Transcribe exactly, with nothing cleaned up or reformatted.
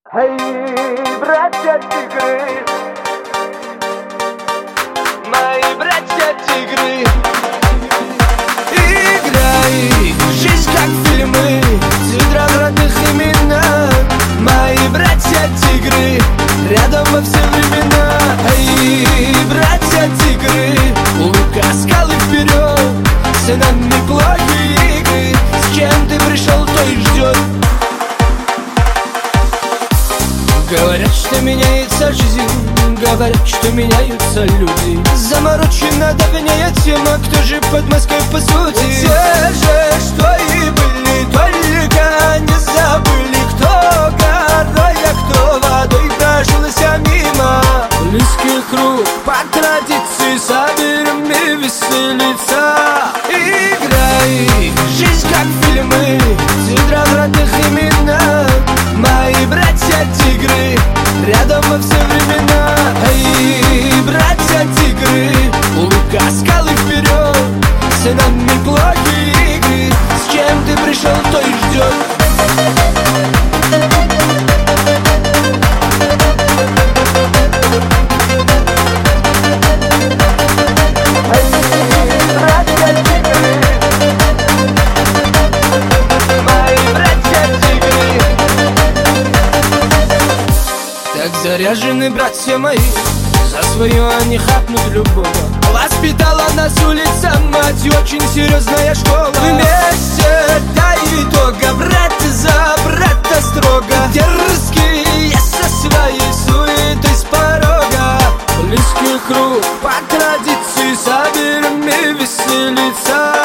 Эй, братья-тигры, мои братья-тигры, играй, жизнь как фильмы, цветра в родных именах. Мои братья-тигры, рядом во все времена. Эй, братья-тигры, улыбка, скалы вперед, все нами плохие игры. С чем ты пришел, то и ждет. Говорят, что меняется жизнь, говорят, что меняются люди. Заморочена давняя тема, кто же под Москвой по сути? Те же, что и были, только не забыли, кто горой, а кто водой прошелся мимо. Близкий круг, по традиции, соберем и веселиться. Играй, жизнь как фильмы, цветра в родных именах. Мои братья-тигры, рядом во все времена. Эй, братья-тигры, улыбка, скалы вперед, все нами плохие игры. С чем ты пришел, то и ждет. Так заряжены братья мои, за свое они хапнут любого. Воспитала нас улица мать, очень серьезная школа. Вместе до итога, брат за брата строго. Дерзкие со своей суетой с порога. Близкий круг, по традиции, соберем и веселиться.